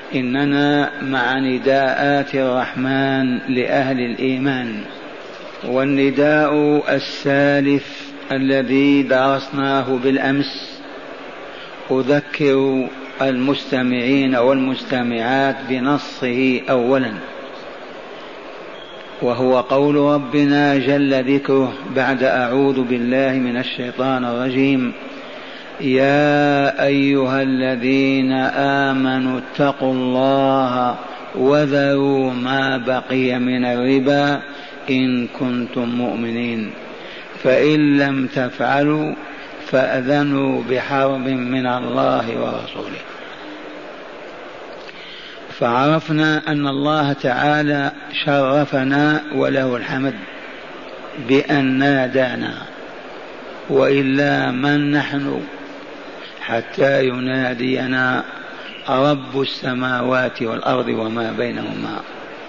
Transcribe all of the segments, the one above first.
إننا مع نداءات الرحمن لأهل الإيمان، والنداء السالف الذي درسناه بالأمس أذكر المستمعين والمستمعات بنصه أولا، وهو قول ربنا جل ذكره بعد أعوذ بالله من الشيطان الرجيم: يا أيها الذين آمنوا اتقوا الله وذروا ما بقي من الربا إن كنتم مؤمنين، فإن لم تفعلوا فأذنوا بحرب من الله ورسوله. فعرفنا أن الله تعالى شرفنا وله الحمد بأن نادانا، وإلا من نحن حتى ينادينا رب السماوات والأرض وما بينهما.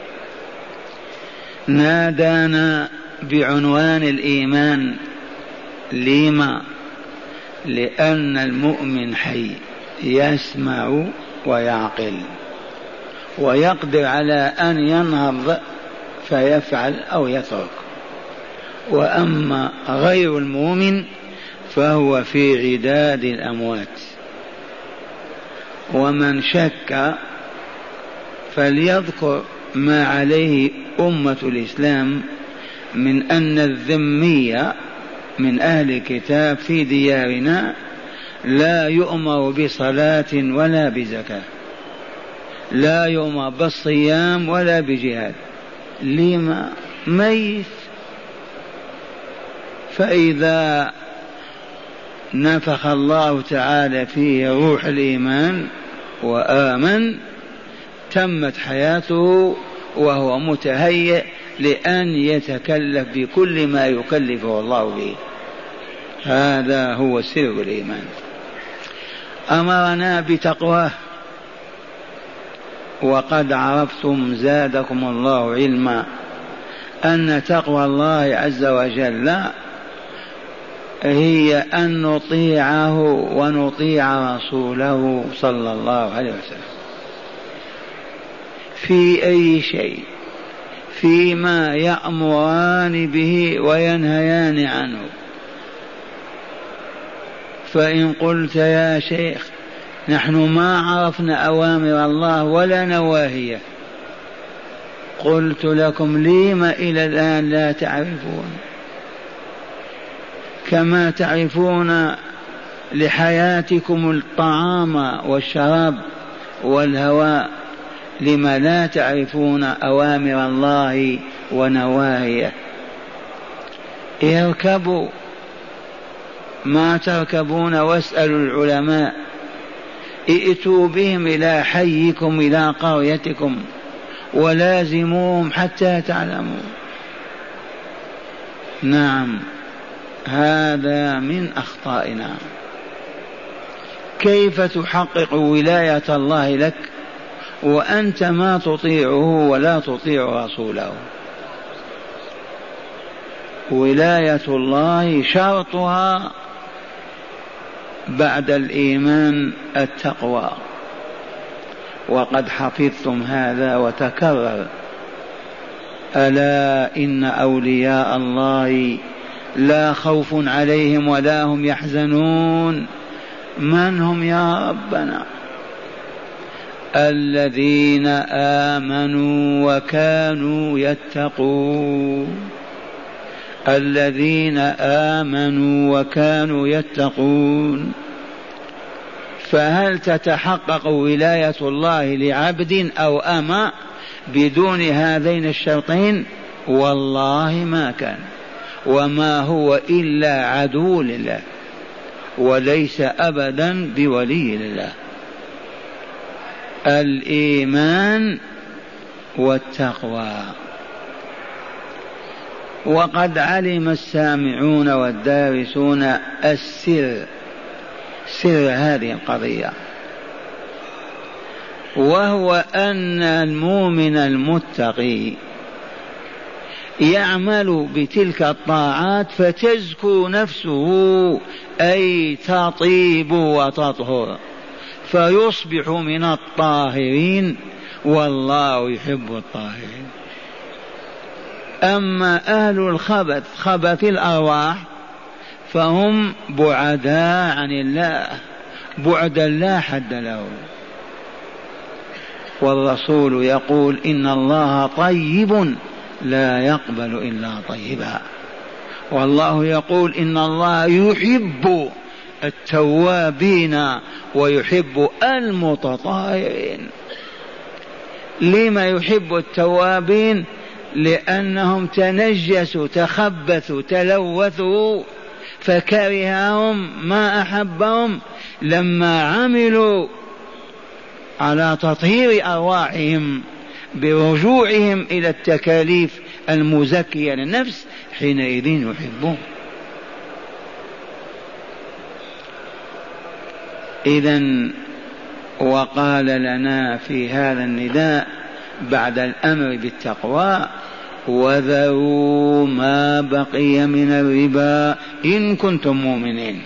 نادانا بعنوان الإيمان. لما؟ لأن المؤمن حي يسمع ويعقل ويقدر على أن ينهض فيفعل أو يترك، وأما غير المؤمن فهو في عداد الأموات. ومن شك فليذكر ما عليه أمة الإسلام من أن الذمية من أهل الكتاب في ديارنا لا يؤمر بصلاة ولا بزكاة، لا يؤمر بالصيام ولا بجهاد. لما؟ ميت. فإذا نفخ الله تعالى فيه روح الإيمان وآمن تمت حياته وهو متهيئ لأن يتكلف بكل ما يكلفه الله به. هذا هو سر الإيمان. أمرنا بتقواه، وقد عرفتم زادكم الله علما أن تقوى الله عز وجل هي أن نطيعه ونطيع رسوله صلى الله عليه وسلم في أي شيء، فيما يأمران به وينهيان عنه. فإن قلت يا شيخ نحن ما عرفنا أوامر الله ولا نواهيه، قلت لكم لما إلى الآن لا تعرفون؟ كما تعرفون لحياتكم الطعام والشراب والهواء، لما لا تعرفون أوامر الله ونواهيه؟ اركبوا ما تركبون واسألوا العلماء، ائتوا بهم إلى حيكم إلى قريتكم ولازموهم حتى تعلموا. نعم، هذا من أخطائنا. كيف تحقق ولاية الله لك وأنت ما تطيعه ولا تطيع رسوله؟ ولاية الله شرطها بعد الإيمان التقوى، وقد حفظتم هذا وتكرر: ألا إن أولياء الله لا خوف عليهم ولا هم يحزنون. من هم يا ربنا؟ الذين آمنوا وكانوا يتقون. الذين آمنوا وكانوا يتقون. فهل تتحقق ولاية الله لعبد أو أمة بدون هذين الشرطين؟ والله ما كان، وما هو إلا عدو لله وليس أبدا بولي لله. الإيمان والتقوى. وقد علم السامعون والدارسون السر، سر هذه القضية، وهو أن المؤمن المتقي يعمل بتلك الطاعات فتزكو نفسه، أي تطيب وتطهر، فيصبح من الطاهرين، والله يحب الطاهرين. أما أهل الخبث خبث الأرواح فهم بعداء عن الله بعدا لا حد له. والرسول يقول إن الله طيب لا يقبل إلا طيبا، والله يقول إن الله يحب التوابين ويحب المتطهرين. لما يحب التوابين؟ لأنهم تنجسوا تخبثوا تلوثوا فكرههم ما أحبهم لما عملوا على تطهير أرواحهم برجوعهم إلى التكاليف المزكية للنفس، حينئذ يحبون. إذن وقال لنا في هذا النداء بعد الأمر بالتقوى: وذروا ما بقي من الربا إن كنتم مؤمنين.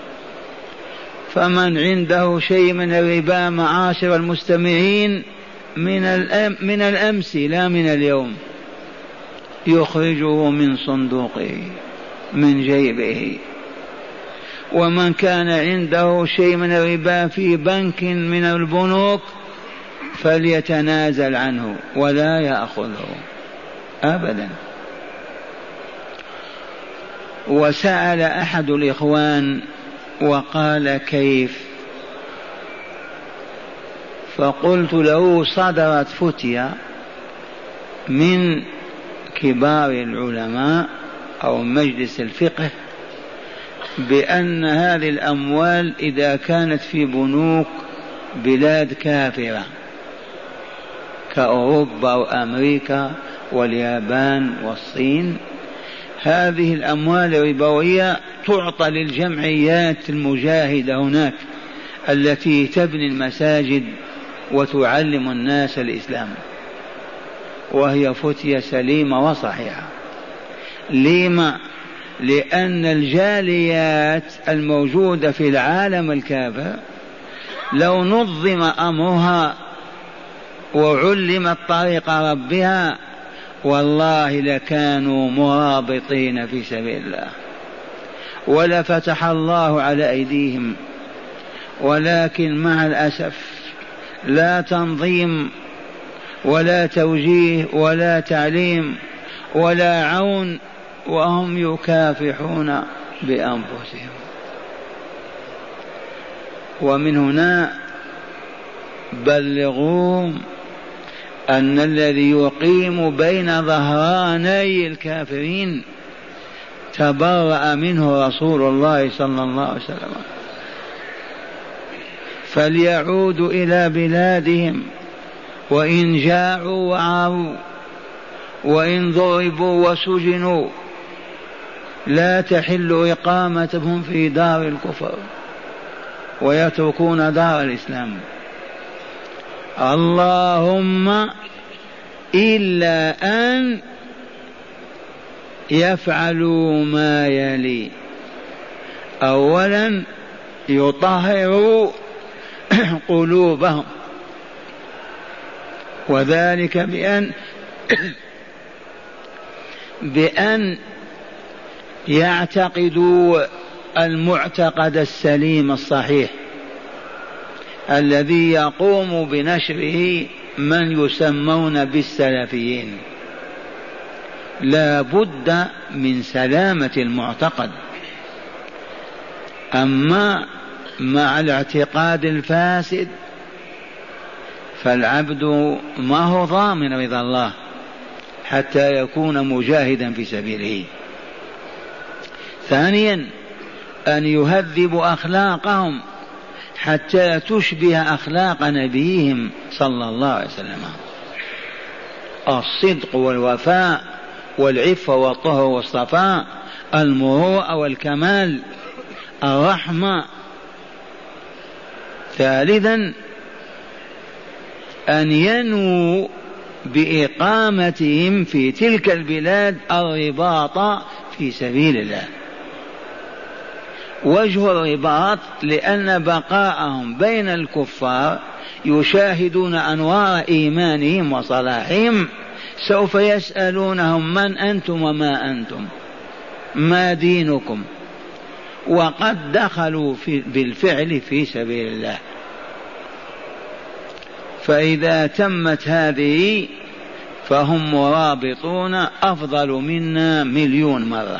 فمن عنده شيء من الربا معاشر المستمعين من الأمس لا من اليوم يخرجه من صندوقه من جيبه، ومن كان عنده شيء من الربا في بنك من البنوك فليتنازل عنه ولا يأخذه أبدا. وسأل أحد الإخوان وقال: كيف؟ فقلت له: صدرت فتية من كبار العلماء أو مجلس الفقه بأن هذه الأموال إذا كانت في بنوك بلاد كافرة كأوروبا وأمريكا واليابان والصين، هذه الأموال الربوية تعطى للجمعيات المجاهدة هناك التي تبني المساجد وتعلم الناس الإسلام، وهي فتية سليمة وصحيحة. لما؟ لأن الجاليات الموجودة في العالم الكافر لو نظم أمرها وعلمت طريق ربها والله لكانوا مرابطين في سبيل الله ولفتح الله على أيديهم، ولكن مع الأسف لا تنظيم ولا توجيه ولا تعليم ولا عون، وهم يكافحون بأنفسهم. ومن هنا بلغوا أن الذي يقيم بين ظهراني الكافرين تبرأ منه رسول الله صلى الله عليه وسلم، فليعودوا إلى بلادهم وإن جاعوا وعاروا وإن ضربوا وسجنوا لا تحل إقامتهم في دار الكفر ويتركون دار الإسلام. اللهم إلا أن يفعلوا ما يلي: أولا يطهروا قلوبهم، وذلك بأن يعتقدوا المعتقد السليم الصحيح الذي يقوم بنشره من يسمون بالسلفيين. لا بد من سلامة المعتقد. أما مع الاعتقاد الفاسد فالعبد ما هو ضامن رضا الله حتى يكون مجاهدا في سبيله. ثانيا أن يهذبوا أخلاقهم حتى تشبه أخلاق نبيهم صلى الله عليه وسلم: الصدق والوفاء والعفة والطهر والصفاء، المروءة والكمال، الرحمة. ثالثا أن ينووا بإقامتهم في تلك البلاد الرباط في سبيل الله، وجه الرباط لأن بقاءهم بين الكفار يشاهدون أنوار إيمانهم وصلاحهم، سوف يسألونهم من أنتم وما أنتم، ما دينكم، وقد دخلوا بالفعل في سبيل الله. فإذا تمت هذه فهم مرابطون أفضل منا مليون مرة.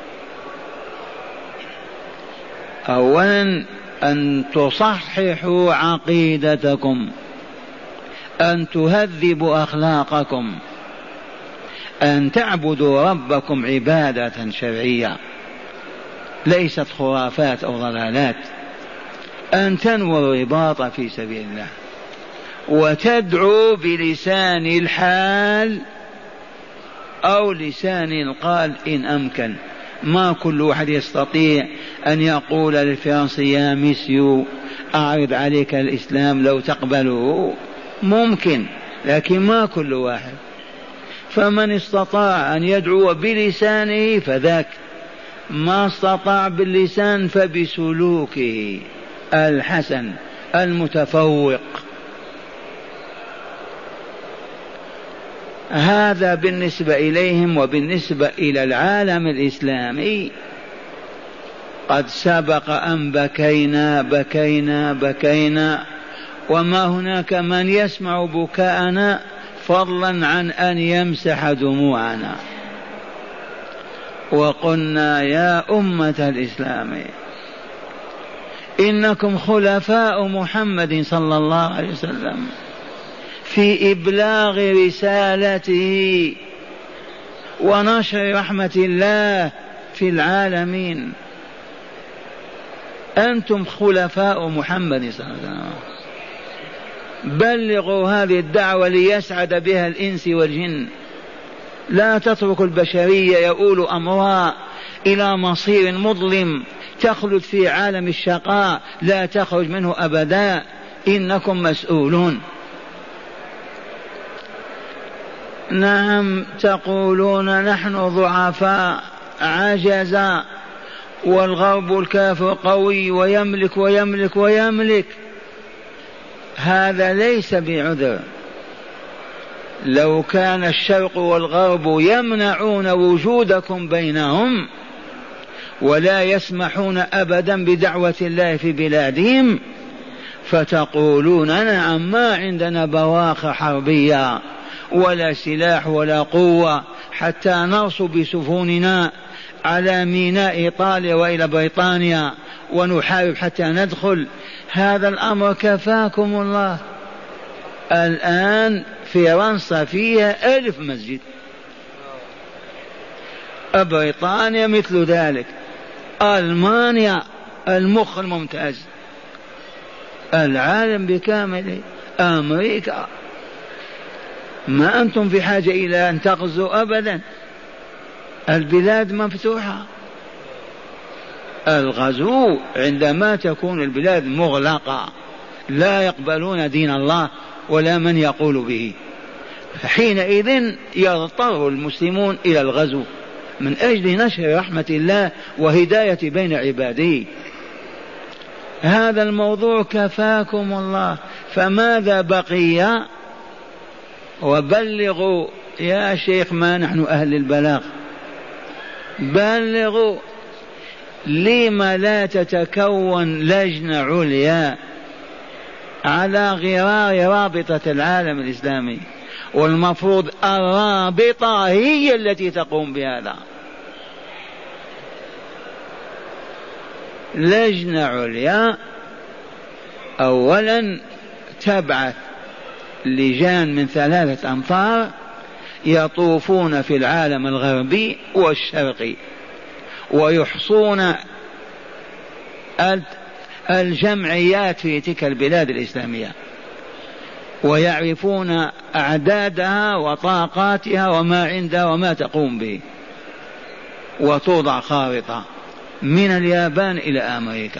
أولا أن تصححوا عقيدتكم، أن تهذبوا أخلاقكم، أن تعبدوا ربكم عبادة شرعية ليست خرافات أو ضلالات، أن تنووا الرباط في سبيل الله، وتدعو بلسان الحال أو لسان القال إن أمكن. ما كل واحد يستطيع أن يقول للفرنسي يا مسيو أعرض عليك الإسلام لو تقبله، ممكن، لكن ما كل واحد. فمن استطاع أن يدعو بلسانه فذاك، ما استطاع باللسان فبسلوكه الحسن المتفوق. هذا بالنسبة إليهم. وبالنسبة إلى العالم الإسلامي قد سبق أن بكينا بكينا بكينا، وما هناك من يسمع بكاءنا فضلا عن أن يمسح دموعنا. وقلنا يا أمة الإسلام إنكم خلفاء محمد صلى الله عليه وسلم في إبلاغ رسالته ونشر رحمة الله في العالمين. أنتم خلفاء محمد صلى الله عليه وسلم، بلغوا هذه الدعوة ليسعد بها الإنس والجن. لا تتركوا البشرية يؤول أمرها إلى مصير مظلم تخلد في عالم الشقاء لا تخرج منه أبدا. إنكم مسؤولون. نعم تقولون نحن ضعفاء عجزا والغرب الكافر قوي ويملك ويملك ويملك. هذا ليس بعذر. لو كان الشرق والغرب يمنعون وجودكم بينهم ولا يسمحون أبدا بدعوة الله في بلادهم فتقولون نعم ما عندنا بواخر حربية ولا سلاح ولا قوة حتى نرسو بسفوننا على ميناء إيطاليا وإلى بريطانيا ونحارب حتى ندخل. هذا الأمر كفاكم الله. الآن فرنسا فيها 1000 مسجد، بريطانيا مثل ذلك، ألمانيا المخ الممتاز، العالم بكامله، أمريكا. ما أنتم في حاجة إلى أن تغزوا أبدا، البلاد مفتوحة. الغزو عندما تكون البلاد مغلقة لا يقبلون دين الله ولا من يقول به، حينئذ يضطر المسلمون إلى الغزو من أجل نشر رحمة الله وهداية بين عباده. هذا الموضوع كفاكم الله. فماذا بقي؟ وبلغوا يا شيخ، ما نحن أهل البلاغ، بلغوا. لما لا تتكون لجنة عليا على غرار رابطة العالم الإسلامي؟ والمفروض الرابطة هي التي تقوم بهذا. لجنة عليا أولا تبعث لجان من 3 أمطار يطوفون في العالم الغربي والشرقي ويحصون الجمعيات في تلك البلاد الإسلامية ويعرفون أعدادها وطاقاتها وما عندها وما تقوم به، وتوضع خارطة من اليابان إلى أمريكا.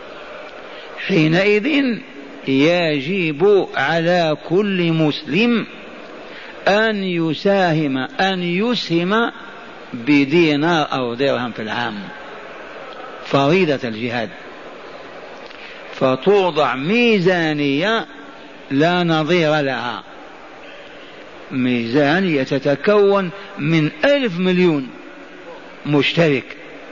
حينئذ يجب على كل مسلم أن يسهم بدينار أو درهم في العام فريضة الجهاد، فتوضع ميزانية لا نظير لها، ميزانية تتكون من 1,000 مليون مشترك.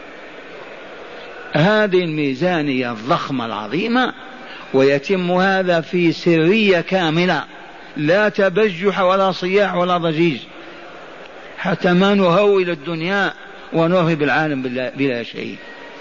هذه الميزانية الضخمة العظيمة، ويتم هذا في سرية كاملة، لا تبجح ولا صياح ولا ضجيج، حتى ما نهول الدنيا ونرهب العالم بلا شيء.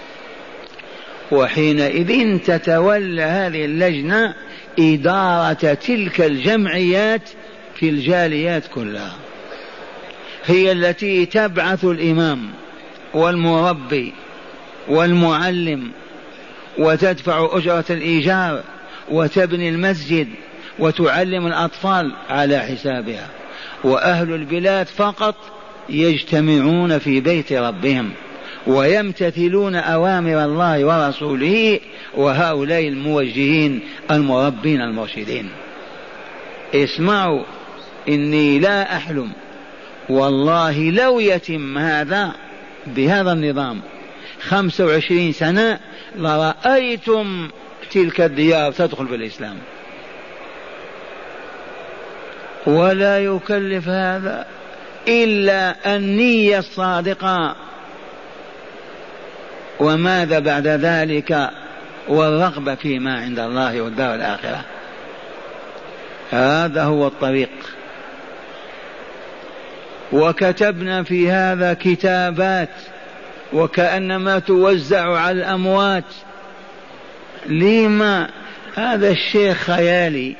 وحينئذ تتولى هذه اللجنة إدارة تلك الجمعيات في الجاليات كلها، هي التي تبعث الإمام والمربي والمعلم، وتدفع أجرة الإيجار، وتبني المسجد، وتعلم الأطفال على حسابها. وأهل البلاد فقط يجتمعون في بيت ربهم ويمتثلون أوامر الله ورسوله، وهؤلاء الموجهين المربين المرشدين. اسمعوا، إني لا أحلم والله لو يتم هذا بهذا النظام 25 سنة لرأيتم تلك الديار تدخل في الإسلام. ولا يكلف هذا إلا النية الصادقة، وماذا بعد ذلك؟ والرغبة فيما عند الله والدار الآخرة. هذا هو الطريق. وكتبنا في هذا كتابات وكأنما توزع على الأموات. لما؟ هذا الشيخ خيالي،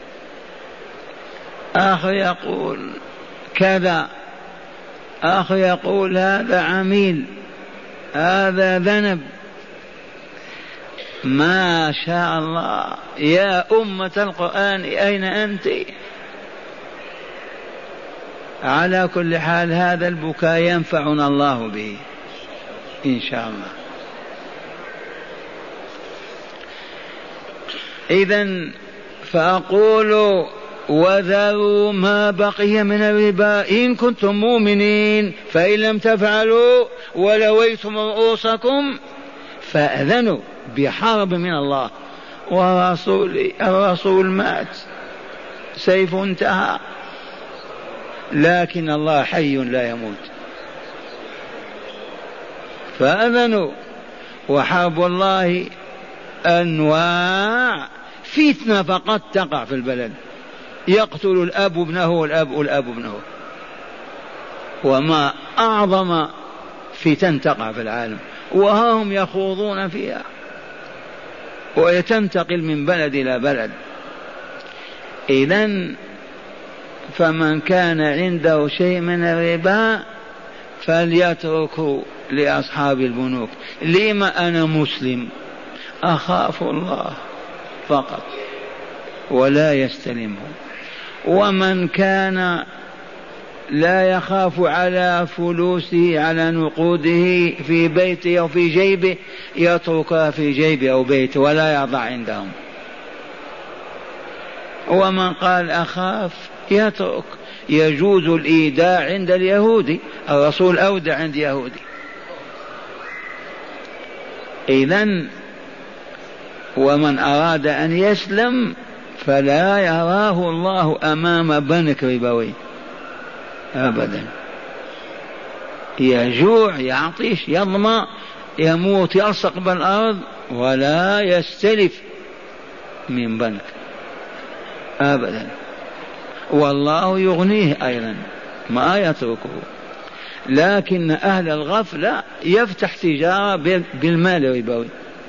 آخر يقول كذا، آخر يقول هذا عميل، هذا ذنب. ما شاء الله. يا أمة القرآن أين أنت؟ على كل حال هذا البكاء ينفعنا الله به إن شاء الله. إذن فأقول وذروا ما بقي من الربا إن كنتم مؤمنين، فإن لم تفعلوا ولويتم رؤوسكم فأذنوا بحرب من الله ورسوله. الرسول مات، سيف انتهى، لكن الله حي لا يموت. فأذنوا. وحرب الله أنواع، فتنة فقط تقع في البلد، يقتل الأب ابنه والأب ابنه. وما أعظم فتن تقع في العالم وهم يخوضون فيها، ويتنتقل من بلد إلى بلد. إذن فمن كان عنده شيء من الربا فليتركه لأصحاب البنوك. لما أنا مسلم أخاف الله فقط ولا يستلمه. ومن كان لا يخاف على فلوسه على نقوده في بيته أو في جيبه يتركها في جيبه أو بيته ولا يضع عندهم. ومن قال أخاف يترك. يجوز الإيداع عند اليهودي، الرسول أودع عند يهودي. إذن ومن أراد أن يسلم فلا يراه الله أمام بنك ربوي أبدا. يجوع، يعطش، يظمأ، يموت، يلصق بالأرض، ولا يستلف من بنك أبدا. والله يغنيه أيضا ما يتركه. لكن أهل الغفلة يفتح تجارة بالمال الربوي،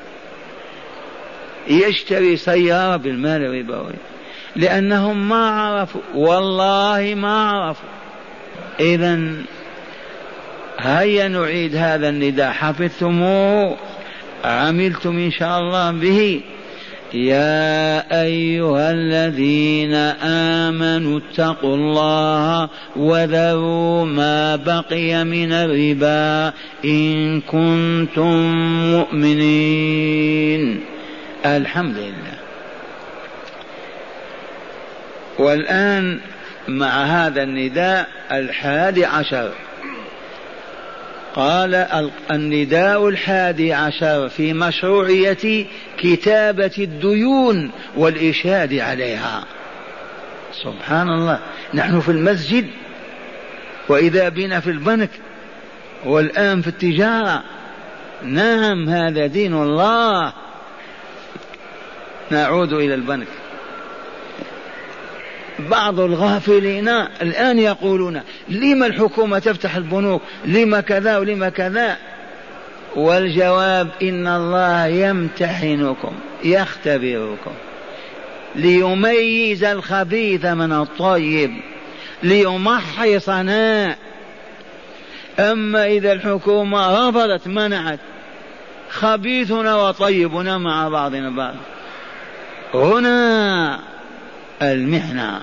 يشتري سيارة بالمال الربوي، لأنهم ما عرفوا، والله ما عرفوا. إذن هيا نعيد هذا النداء، حفظتموه، عملتم إن شاء الله به. يا أيها الذين آمنوا اتقوا الله وذروا ما بقي من الربا إن كنتم مؤمنين. الحمد لله. والآن مع هذا النداء 11 قال النداء 11 في مشروعية كتابة الديون والإشهاد عليها. سبحان الله، نحن في المسجد وإذا بنا في البنك والآن في التجارة. نعم، هذا دين الله. نعود إلى البنك. بعض الغافلين الآن يقولون لما الحكومة تفتح البنوك، لما كذا ولما كذا، والجواب إن الله يمتحنكم يختبركم ليميز الخبيث من الطيب ليمحصنا. أما إذا الحكومة رفضت منعت، خبيثنا وطيبنا مع بعضنا بعض، هنا المحنة.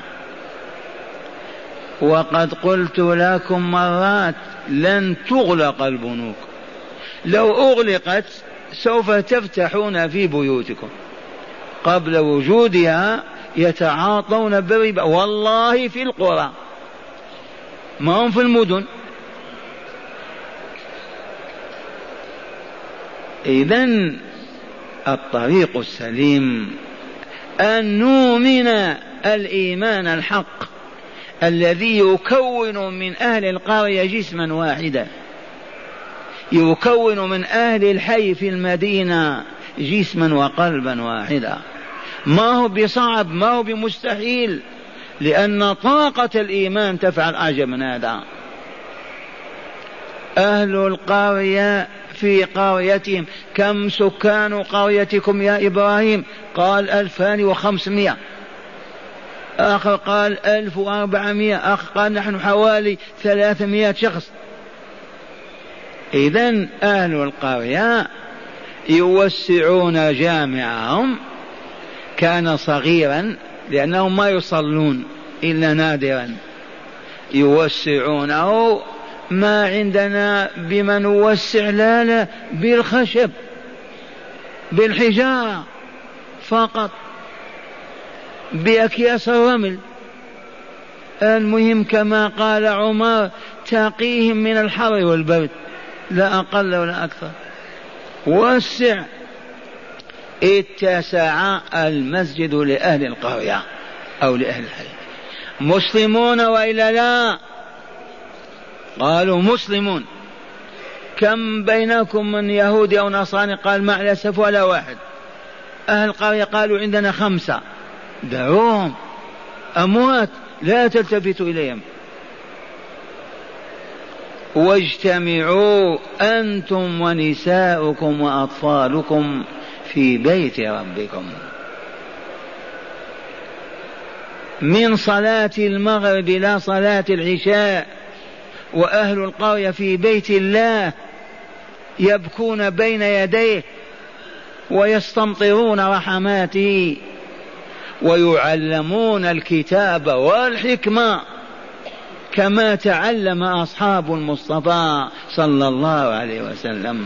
وقد قلت لكم مرات لن تغلق البنوك، لو أغلقت سوف تفتحون في بيوتكم. قبل وجودها يتعاطون بالربا، والله في القرى ما هم في المدن. إذن الطريق السليم أن نؤمن الإيمان الحق الذي يكون من أهل القرية جسما واحدا، يكون من أهل الحي في المدينة جسما وقلبا واحدا. ما هو بصعب، ما هو بمستحيل، لأن طاقة الإيمان تفعل أعجب من هذا. أهل القرية في قريتهم، كم سكان قريتكم يا إبراهيم؟ قال 2500. آخر قال 1400. آخر قال نحن حوالي 300 شخص. إذن أهل القرية يوسعون جامعهم، كان صغيرا لأنهم ما يصلون إلا نادرا، يوسعونه. ما عندنا بما نوسع، لا بالخشب بالحجارة فقط، بأكياس الرمل. المهم كما قال عمر تقيهم من الحر والبرد، لا أقل ولا أكثر. وسع. اتسع المسجد لأهل القرية أو لأهل الحي. مسلمون وإلا لا؟ قالوا مسلمون. كم بينكم من يهودي أو نصراني؟ قال مع الأسف ولا واحد. أهل القرية قالوا عندنا 5. دعوهم أموات، لا تلتفتوا إليهم. واجتمعوا أنتم ونساؤكم وأطفالكم في بيت ربكم. من صلاة المغرب إلى صلاة العشاء وأهل القرية في بيت الله يبكون بين يديه ويستمطرون رحماته ويعلمون الكتاب والحكمة كما تعلم أصحاب المصطفى صلى الله عليه وسلم.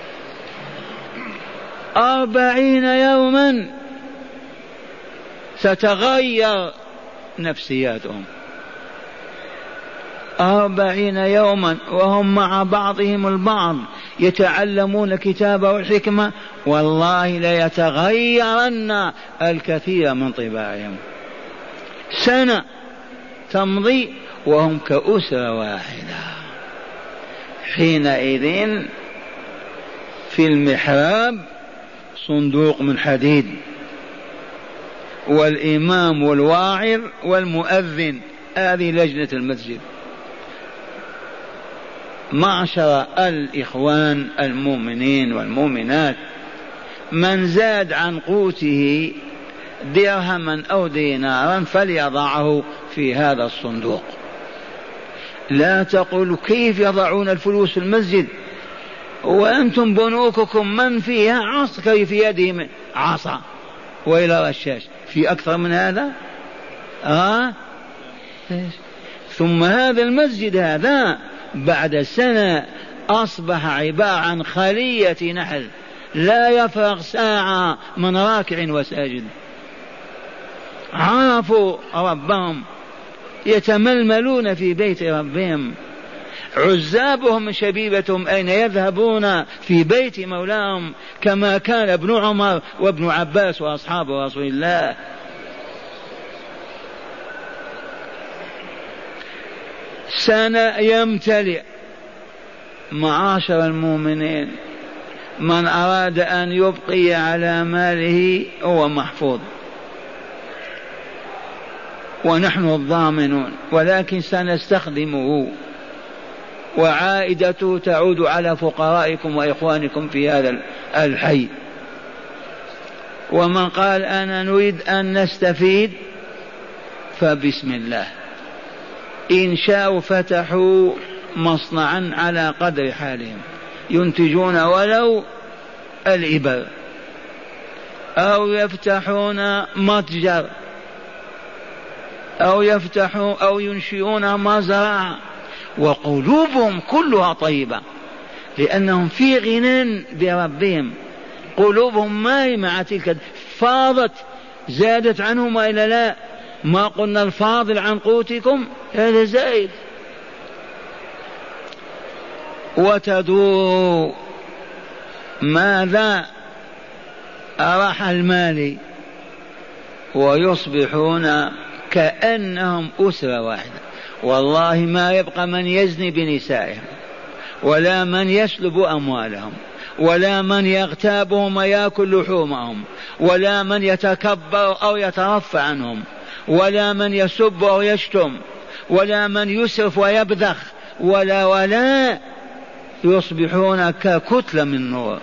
40 يوما ستغير نفسياتهم. 40 يوما وهم مع بعضهم البعض يتعلمون الكتاب والحكمة، والله ليتغيرن الكثير من طباعهم. سنة تمضي وهم كأسرة واحدة. حينئذ في المحراب صندوق من حديد، والإمام والواعظ والمؤذن، هذه لجنة المسجد. معشر الإخوان المؤمنين والمؤمنات، من زاد عن قوته درهما أو دينارا فليضعه في هذا الصندوق. لا تقولوا كيف يضعون الفلوس في المسجد وأنتم بنوككم من فيها عسكري في يده عصا وإلى رشاش، في أكثر من هذا؟ ثم هذا المسجد هذا بعد سنة أصبح عبارة عن خلية نحل، لا يفرغ ساعة من راكع وساجد. عرفوا ربهم، يتململون في بيت ربهم. عزابهم شبيبتهم أين يذهبون؟ في بيت مولاهم، كما كان ابن عمر وابن عباس وأصحاب رسول الله. سنة يمتلئ. معاشر المؤمنين، من أراد أن يبقي على ماله هو محفوظ ونحن الضامنون، ولكن سنستخدمه وعائدته تعود على فقرائكم وإخوانكم في هذا الحي. ومن قال أنا نريد أن نستفيد فبسم الله، إن شاءوا فتحوا مصنعا على قدر حالهم ينتجون ولو الإبر، أو يفتحون متجر، أو يفتحوا أو ينشئون مزرعة، وقلوبهم كلها طيبة لأنهم في غنى بربهم. قلوبهم ما هي مع تلك، فاضت زادت عنهم وإلا لا؟ ما قلنا الفاضل عن قوتكم، هذا زائد. وتدور ماذا؟ أراح المال، ويصبحون كأنهم أسرة واحدة. والله ما يبقى من يزني بنسائهم، ولا من يسلب أموالهم، ولا من يغتابهم ويأكل لحومهم، ولا من يتكبر أو يترفع عنهم، ولا من يسب أو يشتم، ولا من يسرف ويبذخ، ولا يصبحون ككتلة من نور.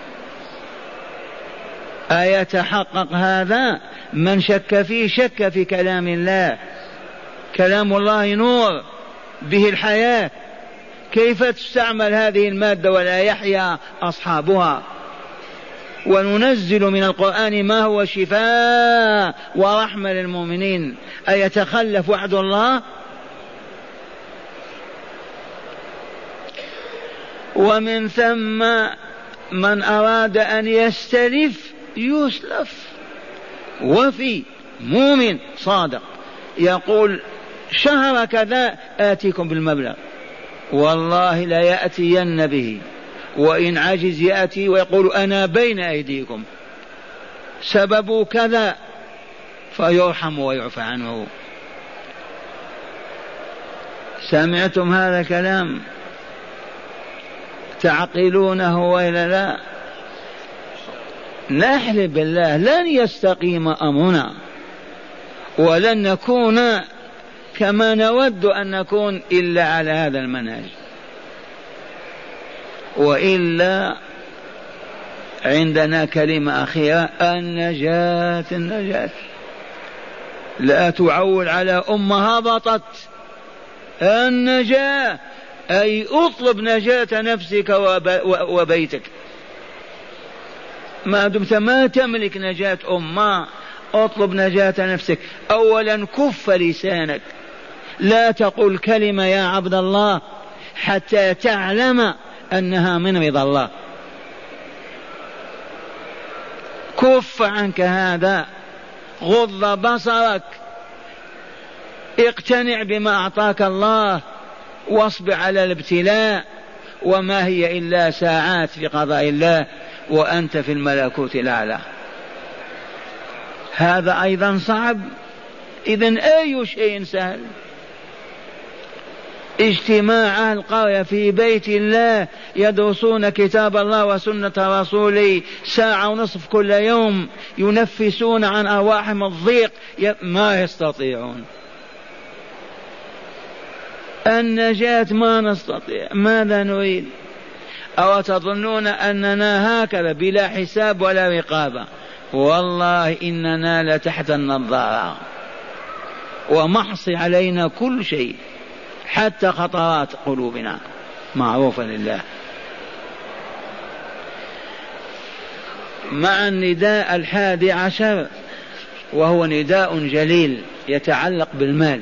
أيتحقق هذا؟ من شك فيه شك في كلام الله. كلام الله نور به الحياة، كيف تستعمل هذه المادة ولا يحيا أصحابها؟ وننزل من القرآن ما هو شفاء ورحمة للمؤمنين. أيتخلف وعد الله؟ ومن ثم من أراد أن يستلف يسلف. وفي مؤمن صادق يقول شهر كذا آتيكم بالمبلغ، والله لا يأتين به، وإن عجز يأتي ويقول أنا بين أيديكم سبب كذا، فيرحم ويعفى عنه. سمعتم هذا الكلام؟ تعقلونه وإلا لا؟ نحلف بالله لن يستقيم أمرنا، ولن نكون كما نود أن نكون إلا على هذا المنهج. وإلا عندنا كلمة أخيرة: النجاة. لا تعول على أمة هبطت. النجاة أي أطلب نجاة نفسك وبيتك. ما دمت ما تملك نجاة أمة اطلب نجاة نفسك. أولا كف لسانك، لا تقل كلمة يا عبد الله حتى تعلم أنها من رضا الله. كف عنك هذا، غض بصرك، اقتنع بما أعطاك الله، واصبر على الابتلاء، وما هي إلا ساعات في قضاء الله وأنت في الملكوت الأعلى. هذا أيضا صعب. إذن أي شيء سهل؟ اجتماع القرية في بيت الله يدرسون كتاب الله وسنة رسوله ساعة ونصف كل يوم، ينفسون عن أرواحهم الضيق، ما يستطيعون. النجاة ما نستطيع. ماذا نريد؟ أو تظنون أننا هكذا بلا حساب ولا رقابة؟ والله إننا لتحت النظارة ومحصي علينا كل شيء، حتى خطرات قلوبنا معروفة لله. مع النداء 11 وهو نداء جليل يتعلق بالمال.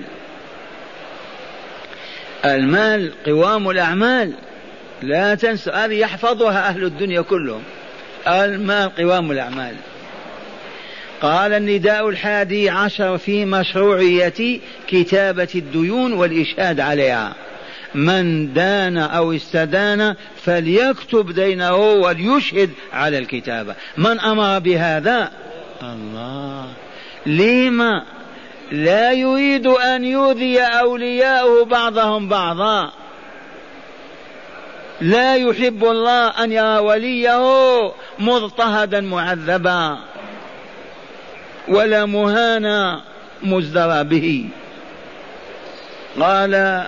المال قوام الأعمال، لا تنسى هذه يحفظها أهل الدنيا كلهم. المال قوام الأعمال. قال النداء 11 في مشروعية كتابة الديون والإشهاد عليها. من دان أو استدان فليكتب دينه وليشهد على الكتابة. من أمر بهذا؟ الله. لما لا يريد أن يؤذي أولياءه بعضهم بعضا؟ لا يحب الله أن يرى وليه مضطهدا معذبا ولا مهانا مزدرى به. قال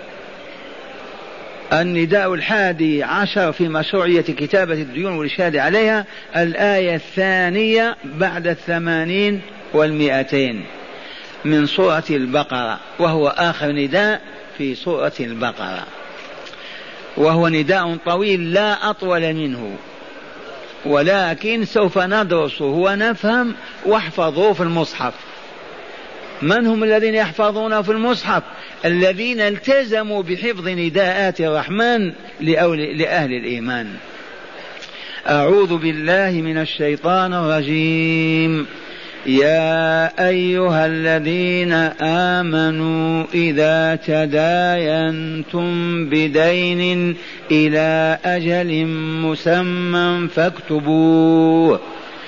النداء 11 في مشروعية كتابة الديون والإشهاد عليها، الآية 2 بعد 80 و200 من سورة البقرة، وهو آخر نداء في سورة البقرة، وهو نداء طويل لا أطول منه، ولكن سوف ندرسه ونفهم. واحفظوه في المصحف. من هم الذين يحفظونه في المصحف؟ الذين التزموا بحفظ نداءات الرحمن لأهل الإيمان. أعوذ بالله من الشيطان الرجيم. يا أيها الذين آمنوا إذا تداينتم بدين إلى أجل مسمى فاكتبوه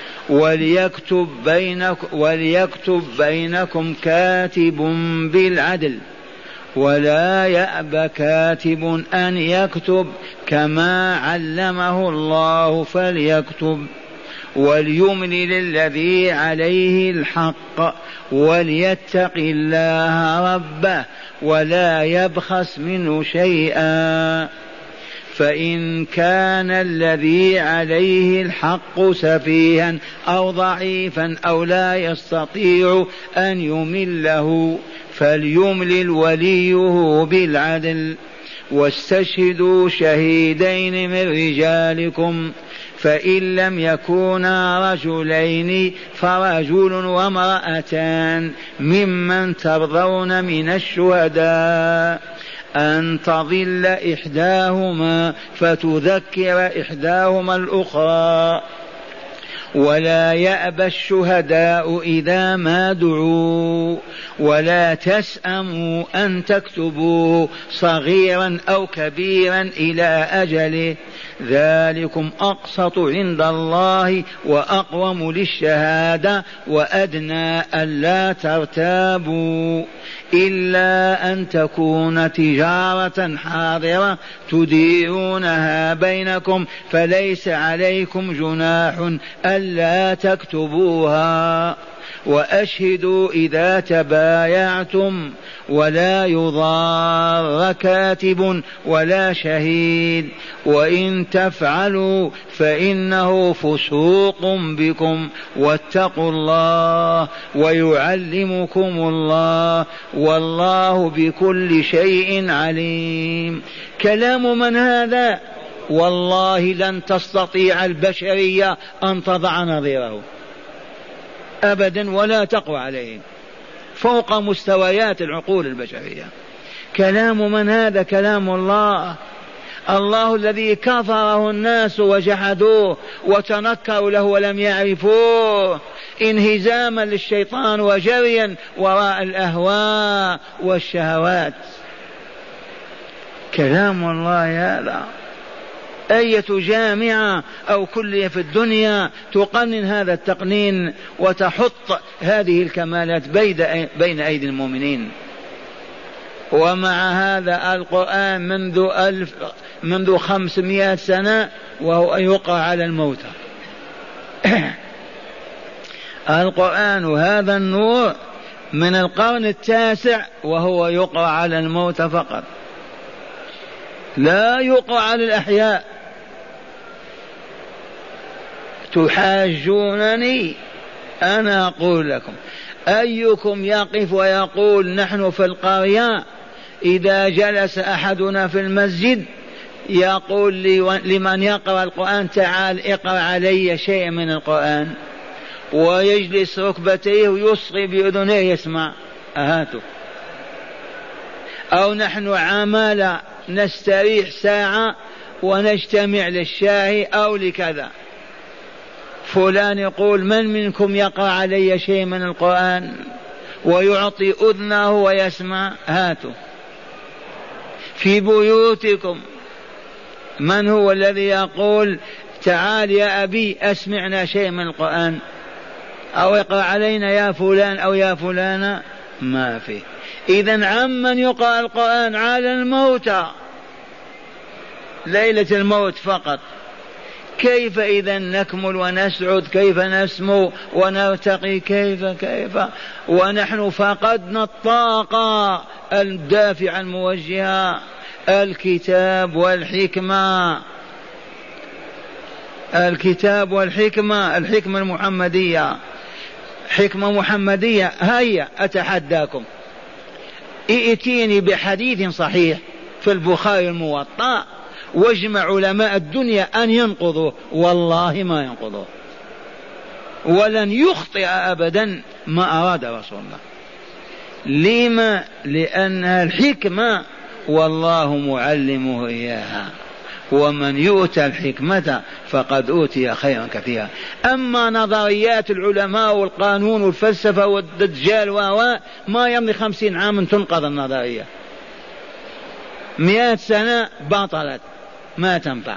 وليكتب بينكم كاتب بالعدل ولا يأب كاتب أن يكتب كما علمه الله فليكتب وليملل الذي عليه الحق وليتق الله ربه ولا يبخس منه شيئا، فإن كان الذي عليه الحق سفيها أو ضعيفا أو لا يستطيع أن يمله فليملل وليه بالعدل، واستشهدوا شهيدين من رجالكم، فإن لم يكونا رجلين فرجل وامرأتان ممن ترضون من الشهداء أن تضل إحداهما فتذكر إحداهما الأخرى، ولا يأبى الشهداء إذا ما دعوا، ولا تسأموا أن تكتبوه صغيرا أو كبيرا إلى أجله، ذلكم أقسط عند الله وأقوم للشهادة وأدنى ألا ترتابوا، إلا أن تكون تجارة حاضرة تديرونها بينكم فليس عليكم جناح ألا تكتبوها، وأشهدوا إذا تبايعتم ولا يضار كاتب ولا شهيد، وإن تفعلوا فإنه فسوق بكم واتقوا الله ويعلمكم الله والله بكل شيء عليم. كلام من هذا؟ والله لن تستطيع البشرية أن تضع نظيره أبدا ولا تقوى عليه، فوق مستويات العقول البشرية. كلام من هذا؟ كلام الله. الله الذي كفره الناس وجحدوه وتنكروا له ولم يعرفوه انهزاما للشيطان وجريا وراء الأهواء والشهوات. كلام الله هذا. أية جامعة أو كلية في الدنيا تقنن هذا التقنين وتحط هذه الكمالات بين أيدي المؤمنين؟ ومع هذا القرآن منذ 500 سنة وهو يقرأ على الموتى. القرآن هذا النور من القرن 9 وهو يقرأ على الموتى فقط، لا يقرأ على الأحياء. تحاجونني، أنا أقول لكم أيكم يقف ويقول نحن في القرية إذا جلس أحدنا في المسجد يقول لمن يقرأ القرآن تعال اقرأ علي شيء من القرآن، ويجلس ركبتيه ويصغي بأذنيه يسمع؟ هاتوا. أو نحن عمالة نستريح ساعة ونجتمع للشاي أو لكذا، فلان يقول من منكم يقرأ علي شيء من القرآن ويعطي أذنه ويسمع؟ هاتوا. في بيوتكم. من هو الذي يقول تعال يا أبي أسمعنا شيء من القرآن أو اقرأ علينا يا فلان أو يا فلانة؟ ما فيه. إذن عمن يقرأ القرآن؟ على الموتى ليلة الموت فقط. كيف إذا نكمل ونسعد؟ كيف نسمو ونرتقي؟ كيف ونحن فقدنا الطاقة الدافعة الموجهة؟ الكتاب والحكمة، الكتاب والحكمة، الحكمة المحمدية، حكمة محمدية. هيا أتحداكم ائتيني بحديث صحيح في البخاري الموطأ واجمع علماء الدنيا أن ينقضوه، والله ما ينقضوه ولن يخطئ أبدا ما أراد رسول الله. لما؟ لأنها الحكمة والله معلمه إياها، ومن يؤتى الحكمة فقد أوتي خيرا كثيرا. أما نظريات العلماء والقانون والفلسفة والدجال ما يمضي 50 عام تنقض النظرية، 100 سنة بطلت ما تنفع.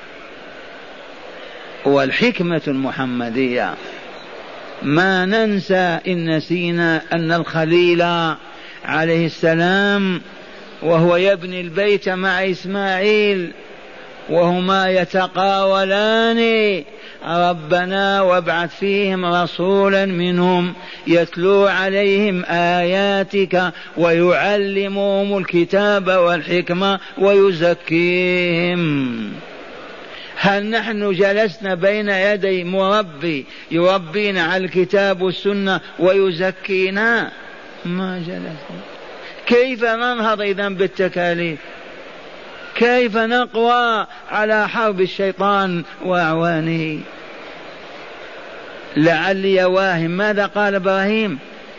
والحكمة المحمدية ما ننسى إن نسينا أن الخليل عليه السلام وهو يبني البيت مع إسماعيل وهما يتقاولان ربنا وابعث فيهم رسولا منهم يتلو عليهم آياتك ويعلمهم الكتاب والحكمة ويزكيهم. هل نحن جلسنا بين يدي مربي يربينا على الكتاب والسنة ويزكينا؟ ما جلسنا. كيف ننهض إذن بالتكاليف؟ كيف نقوى على حرب الشيطان وأعوانه؟ لعلي واهم ماذا قال إبراهيم؟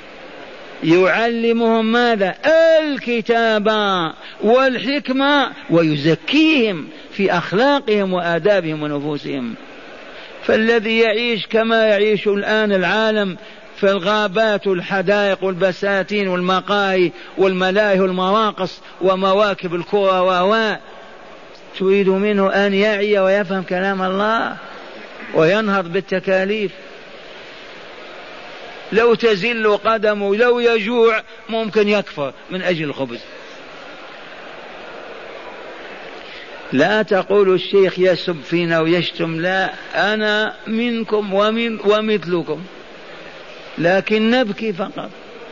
يعلمهم ماذا؟ الكتاب والحكمة ويزكيهم في أخلاقهم وآدابهم ونفوسهم. فالذي يعيش كما يعيش الآن العالم في الغابات والحدائق والبساتين والمقاهي والملاهي والمراقص ومواكب الكرة تريد منه أن يعي ويفهم كلام الله وينهض بالتكاليف؟ لو تزل قدمه، لو يجوع ممكن يكفر من أجل الخبز. لا تقول الشيخ يسب فينا ويشتم، لا، أنا منكم ومثلكم، لكن نبكي فقط.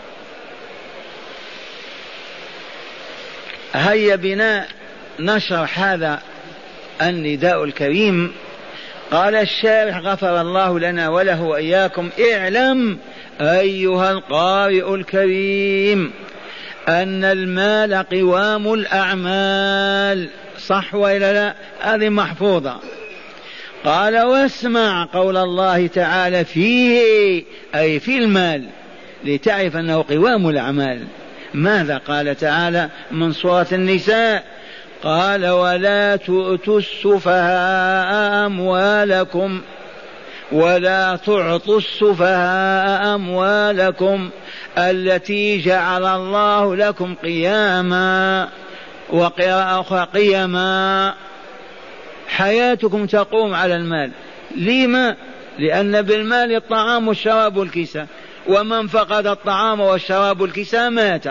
هيا بنا نشرح هذا النداء الكريم. قال الشارح غفر الله لنا وله وإياكم: اعلم أيها القارئ الكريم أن المال قوام الأعمال. صح وإلا لا؟ هذه محفوظة. قال: واسمع قول الله تعالى فيه، أي في المال، لتعرف أنه قوام الأعمال. ماذا قال تعالى من سورة النساء؟ قال: ولا تؤتوا السفهاء أموالكم ولا تعطوا السفهاء أموالكم التي جعل الله لكم قياما، وقراءة أخرى قياما. حياتكم تقوم على المال. لما؟ لأن بالمال الطعام والشراب والكساء، ومن فقد الطعام والشراب والكساء مات.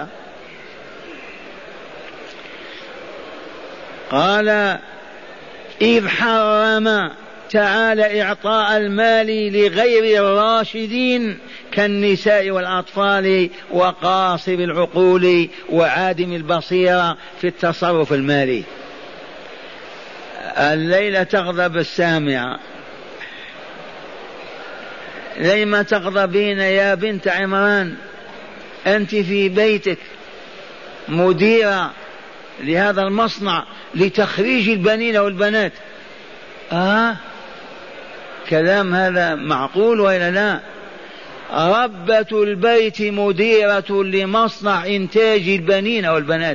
قال: إذ حرم تعالى إعطاء المال لغير الراشدين كالنساء والأطفال وقاصر العقول وعادم البصيرة في التصرف المالي. الليلة تغضب السامعة، لما تغضبين يا بنت عمران؟ أنت في بيتك مديرة لهذا المصنع لتخريج البنين والبنات. كلام هذا معقول وإلا لا؟ ربة البيت مديرة لمصنع إنتاج البنين والبنات،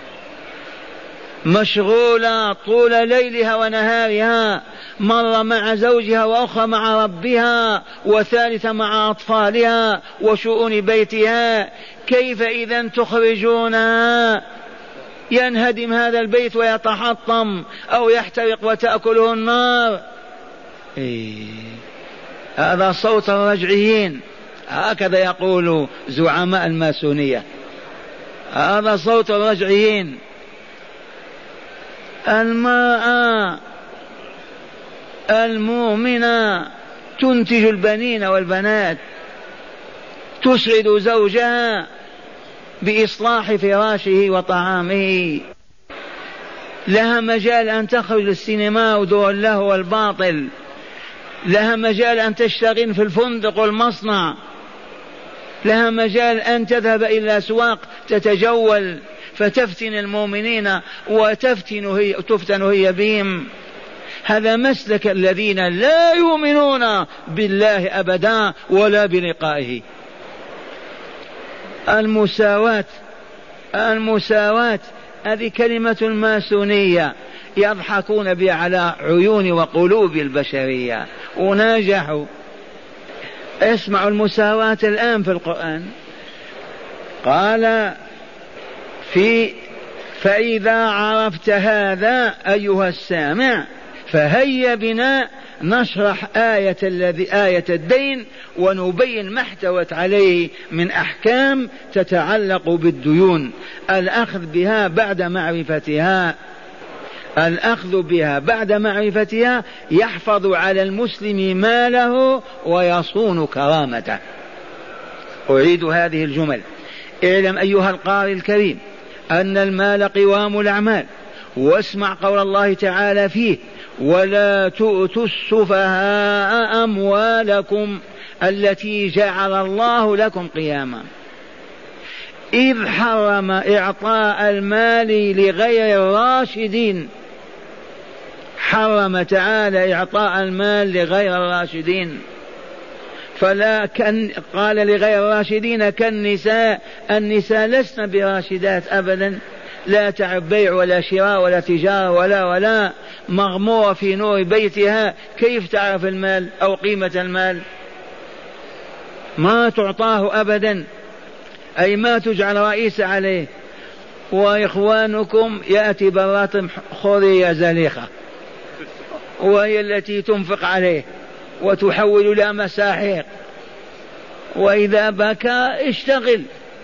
مشغولة طول ليلها ونهارها، مرة مع زوجها وأخرى مع ربها وثالثة مع أطفالها وشؤون بيتها. كيف إذن تخرجونها؟ ينهدم هذا البيت ويتحطم أو يحترق وتأكله النار. هذا صوت الرجعيين، هكذا يقول زعماء الماسونية، هذا صوت الرجعيين. المرأة المؤمنة تنتج البنين والبنات، تسعد زوجها بإصلاح فراشه وطعامه، لها مجال أن تخرج للسينما ودور اللهو والباطل، لها مجال أن تشتغل في الفندق والمصنع، لها مجال أن تذهب إلى الأسواق تتجول فتفتن المؤمنين وتفتن هي بهم. هذا مسلك الذين لا يؤمنون بالله أبدا ولا بلقائه. المساواة هذه كلمة ماسونية يضحكون بها على عيون وقلوب البشرية وناجحوا. اسمعوا المساواة الآن في القرآن، قال فإذا عرفت هذا أيها السامع فهيا بنا نشرح آية الدين ونبين ما احتوت عليه من أحكام تتعلق بالديون. الأخذ بها بعد معرفتها يحفظ على المسلم ماله ويصون كرامته. أعيد هذه الجمل. اعلم أيها القارئ الكريم أن المال قوام الأعمال، واسمع قول الله تعالى فيه: ولا تؤتوا السفهاء أموالكم التي جعل الله لكم قياما. إذ حرم إعطاء المال لغير الراشدين، حرم تعالى إعطاء المال لغير الراشدين. قال لغير الراشدين كالنساء، النساء لسن براشدات أبدا، لا تعب بيع ولا شراء ولا تجارة ولا مغمورة في نور بيتها، كيف تعرف المال أو قيمة المال؟ ما تعطاه أبدا، أي ما تجعل رئيس عليه. وإخوانكم يأتي بالراتب خذي يا زليخة، وهي التي تنفق عليه وتحول إلى مساحيق، وإذا بكى اشتغل.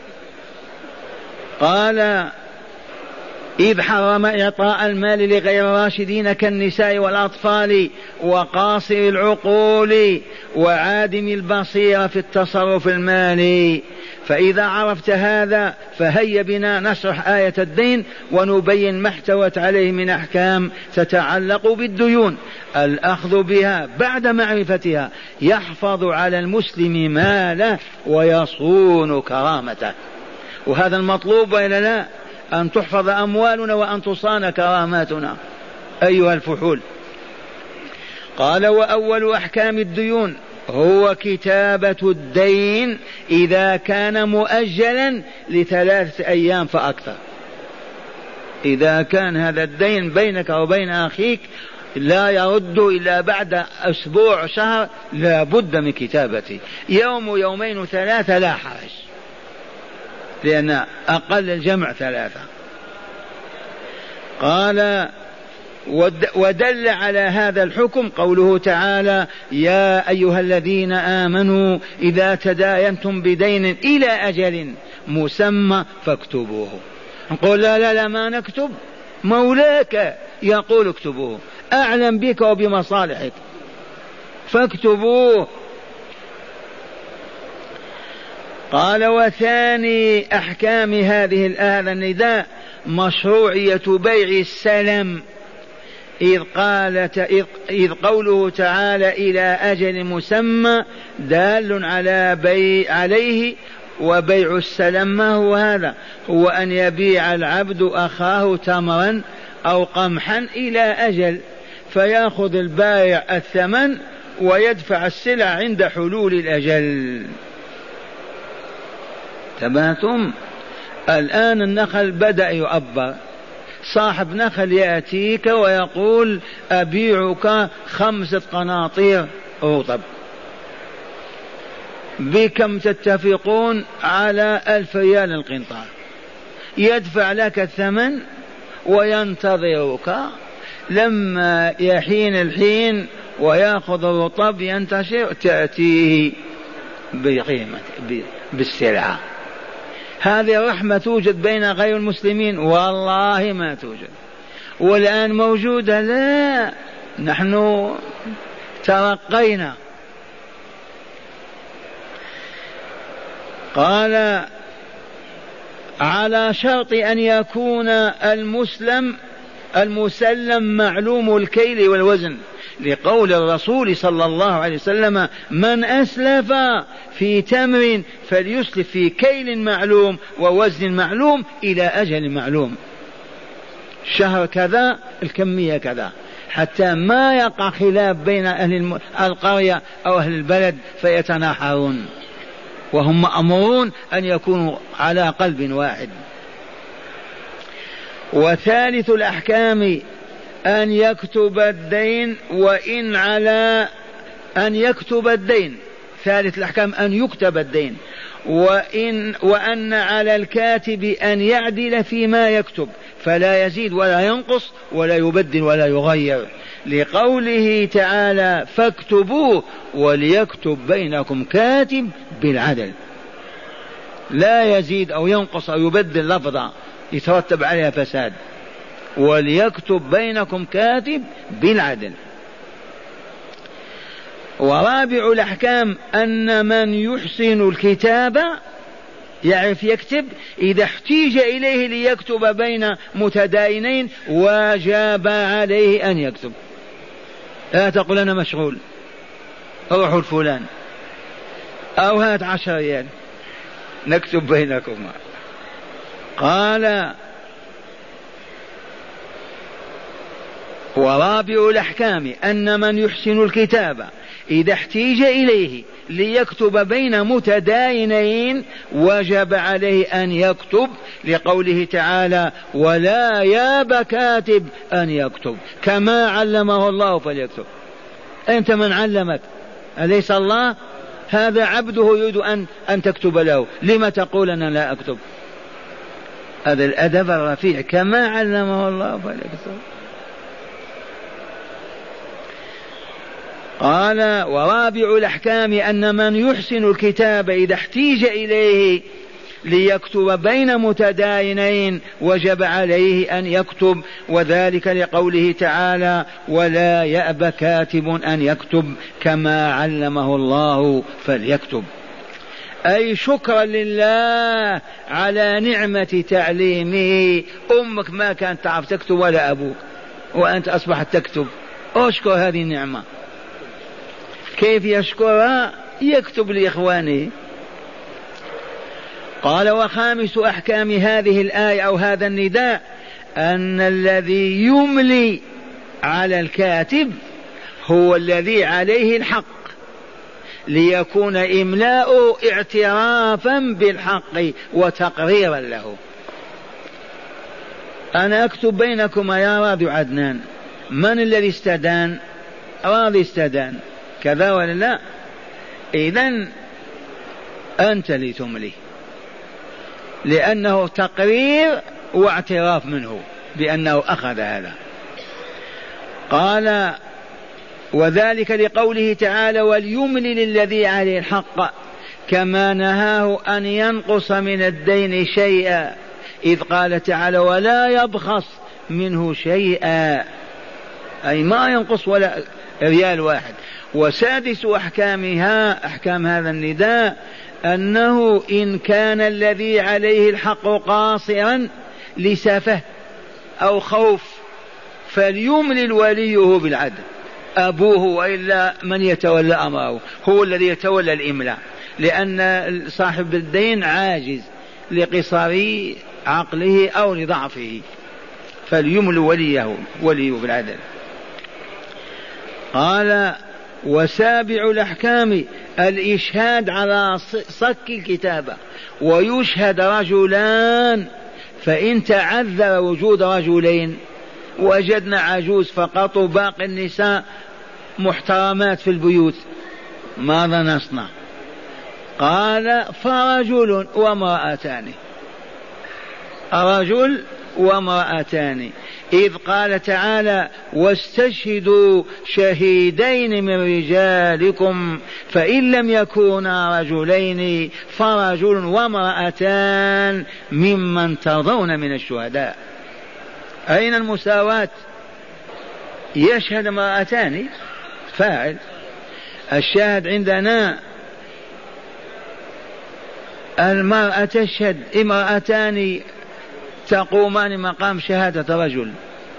قال: إذ حرم إعطاء المال لغير الراشدين كالنساء والأطفال وقاصر العقول وعادم البصيرة في التصرف المالي. فإذا عرفت هذا فهيا بنا نشرح آية الدين ونبين ما احتوت عليه من أحكام تتعلق بالديون. الأخذ بها بعد معرفتها يحفظ على المسلم ماله ويصون كرامته، وهذا المطلوب وإلا لا؟ أن تحفظ أموالنا وأن تصان كراماتنا أيها الفحول. قال: وأول أحكام الديون هو كتابة الدين إذا كان مؤجلا ل3 أيام فأكثر. إذا كان هذا الدين بينك وبين أخيك لا يرد إلا بعد أسبوع شهر، لا بد من كتابته. يوم يومين 3 لا حرج، لأن أقل الجمع 3. قال: ودل على هذا الحكم قوله تعالى: يا أيها الذين آمنوا إذا تداينتم بدين إلى أجل مسمى فاكتبوه. نقول لا ما نكتب، مولاك يقول اكتبوه، أعلم بك وبمصالحك فاكتبوه. قال: وثاني أحكام هذا النداء مشروعية بيع السلم، إذ قوله تعالى إلى أجل مسمى دال عليه. وبيع السلم ما هو هذا؟ هو أن يبيع العبد أخاه تمرا أو قمحا إلى أجل، فيأخذ البائع الثمن ويدفع السلع عند حلول الأجل. تبعتم؟ الآن النخل بدأ يؤبر، صاحب نخل يأتيك ويقول: أبيعك 5 قناطير رطب، بكم تتفقون؟ على 1000 ريال القنطار. يدفع لك الثمن وينتظرك، لما يحين الحين ويأخذ الرطب ينتشر تأتيه بقيمة بالسلعة. هذه الرحمة توجد بين غير المسلمين؟ والله ما توجد. والآن موجودة؟ لا، نحن ترقينا. قال على شرط أن يكون المسلم معلوم الكيل والوزن، لقول الرسول صلى الله عليه وسلم: من أسلف في تمر فليسلف في كيل معلوم ووزن معلوم إلى أجل معلوم، شهر كذا الكمية كذا، حتى ما يقع خلاف بين أهل القرية أو أهل البلد فيتناحرون، وهم مأمورون أن يكونوا على قلب واحد. وثالث الأحكام أن يكتب الدين، وإن على أن يكتب الدين، ثالث الأحكام أن يكتب الدين، وأن على الكاتب أن يعدل فيما يكتب، فلا يزيد ولا ينقص ولا يبدل ولا يغير، لقوله تعالى: فاكتبوه وليكتب بينكم كاتب بالعدل. لا يزيد أو ينقص أو يبدل لفظا يترتب عليها فساد. وليكتب بينكم كاتب بالعدل. ورابع الأحكام أن من يحسن الكتابة يعرف يكتب، إذا احتيج إليه ليكتب بين متداينين وجب عليه أن يكتب. لا تقول أنا مشغول، روحوا الفلان أو هات 10 ريال نكتب بينكما. قال: ورابع الأحكام أن من يحسن الكتابة إذا احتيج إليه ليكتب بين متداينين وجب عليه أن يكتب، لقوله تعالى: ولا ياب كاتب أن يكتب كما علمه الله فليكتب. أنت من علمك؟ أليس الله؟ هذا عبده يريد أن تكتب له، لما تقول أنا لا أكتب؟ هذا الأدب الرفيع، كما علمه الله فليكتب. قال: ورابع الأحكام أن من يحسن الكتاب إذا احتيج إليه ليكتب بين متداينين وجب عليه أن يكتب، وذلك لقوله تعالى: ولا يأب كاتب أن يكتب كما علمه الله فليكتب. أي شكرا لله على نعمة تعليمه. أمك ما كانت تعرف تكتب ولا أبوك، وأنت أصبحت تكتب، أشكر هذه النعمة. كيف يشكرها؟ يكتب لإخوانه. قال: وخامس أحكام هذه الآية أو هذا النداء أن الذي يملي على الكاتب هو الذي عليه الحق، ليكون إملاء اعترافا بالحق وتقريرا له. أنا أكتب بينكما يا راضي عدنان، من الذي استدان؟ راضي استدان، كذا ولا لا؟ إذن أنت لتملي، لأنه تقرير واعتراف منه بأنه أخذ هذا. قال: وذلك لقوله تعالى: وليملل الذي عليه الحق، كما نهاه أن ينقص من الدين شيئا، إذ قال تعالى: ولا يبخس منه شيئا، أي ما ينقص ولا ريال واحد. وسادس أحكام هذا النداء أنه إن كان الذي عليه الحق قاصرا لسفه أو خوف فليملل وليه بالعدل، أبوه وإلا من يتولى أمره هو الذي يتولى الإملاء، لأن صاحب الدين عاجز لقصر عقله أو لضعفه، فليملل وليه بالعدل. قال: وسابع الأحكام الإشهاد على صك الكتابة، ويشهد رجلان، فإن تعذر وجود رجلين وجدنا عجوز فقط وباقي النساء محترمات في البيوت ماذا نصنع؟ قال: فرجل وامرأتان، رجل وامرأتان، إذ قال تعالى واستشهدوا شهيدين من رجالكم فإن لم يكونا رجلين فرجل وامرأتان ممن ترضون من الشهداء. أين المساواة؟ يشهد امرأتان فاعل، الشاهد عندنا المرأة تشهد، امرأتان تقومان مقام شهادة رجل.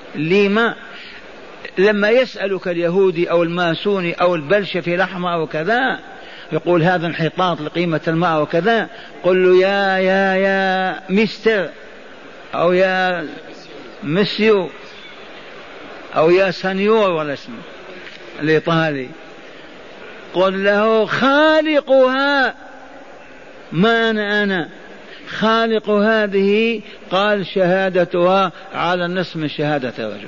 لما يسألك اليهودي أو الماسوني أو البلشفي الأحمر أو كذا يقول هذا انحطاط لقيمة المرأة وكذا، قل له يا مستر أو يا مسيو أو يا سنيور ولا اسمه الإيطالي، قل له خالقها ما أنا خالق هذه، قال شهادتها على النصف من شهادة الرجل.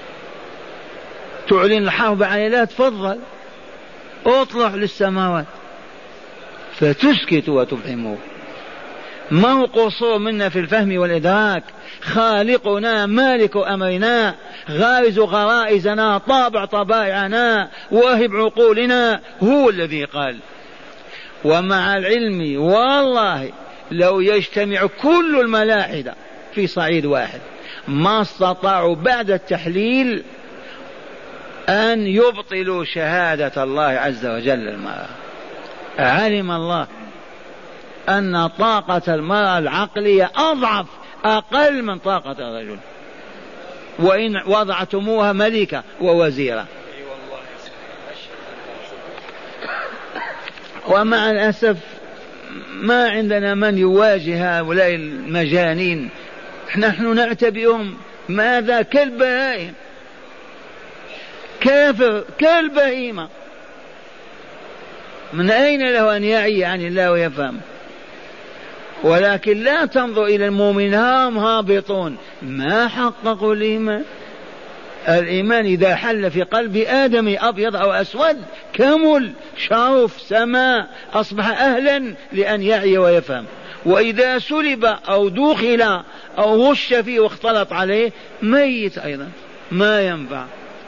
تعلن الحرب عليه، لا تفضل اطلع للسماوات فتسكت وتفهمه. ما هو قصور منا في الفهم والإدراك، خالقنا مالك أمرنا غارز غرائزنا طابع طبائعنا واهب عقولنا، هو الذي قال. ومع العلم والله لو يجتمع كل الملاحدة في صعيد واحد ما استطاعوا بعد التحليل أن يبطلوا شهادة الله عز وجل المرأة. علم الله أن طاقة المرأة العقلية أضعف أقل من طاقة الرجل، وإن وضعتموها ملكة ووزيرة. ومع الأسف ما عندنا من يواجه هؤلاء المجانين، نحن نعتبرهم ماذا كالبهائم، كافر كالبهيمة. من أين له أن يعي عن الله ويفهم؟ ولكن لا تنظر إلى المؤمنين هم هابطون، ما حققوا الإيمان. الإيمان إذا حل في قلب آدم أبيض أو أسود كمل، شرف سماء، أصبح أهلا لأن يعي ويفهم. وإذا سلب أو دخل أو غش فيه واختلط عليه ميت أيضا، ما ينفع.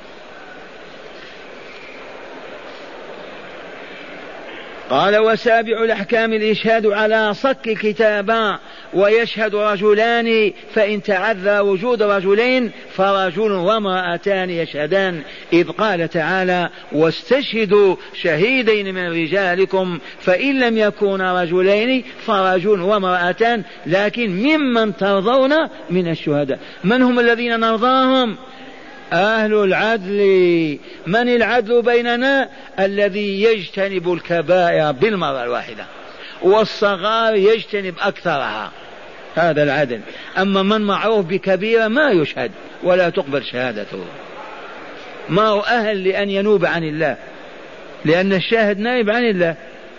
قال وسابع الأحكام الإشهاد على صك الكتابة، ويشهد رجلان فإن تعذر وجود رجلين فرجل وامرأتان يشهدان، إذ قال تعالى واستشهدوا شهيدين من رجالكم فإن لم يكونا رجلين فرجل وامرأتان لكن ممن ترضون من الشهداء. من هم الذين نرضاهم؟ أهل العدل. من العدل بيننا؟ الذي يجتنب الكبائر بالمرة الواحدة والصغار يجتنب أكثرها، هذا العدل. أما من معروف بكبيرة ما يشهد ولا تقبل شهادته، ما هو أهل لأن ينوب عن الله، لأن الشاهد نائب عن الله.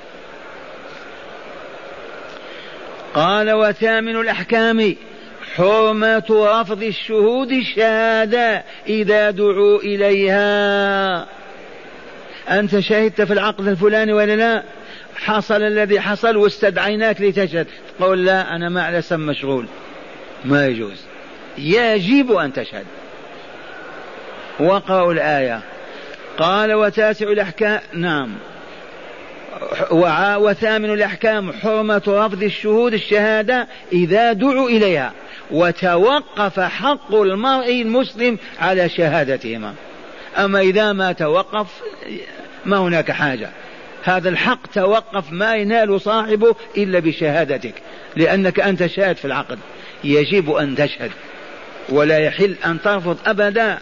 قال وثامن الأحكام حرمة رفض الشهود الشهادة إذا دعوا إليها. أنت شهدت في العقد الفلاني ولا لا؟ حصل الذي حصل واستدعيناك لتشهد، تقول لا أنا ما على سم مشغول، ما يجوز، يجب أن تشهد. وقرأوا الآية. قال وتاسع الأحكام، نعم، وثامن الأحكام حرمة رفض الشهود الشهادة إذا دعوا إليها، وتوقف حق المرء المسلم على شهادتهما. أما إذا ما توقف ما هناك حاجة، هذا الحق توقف، ما ينال صاحبه إلا بشهادتك، لأنك أنت شاهد في العقد، يجب أن تشهد ولا يحل أن ترفض أبدا.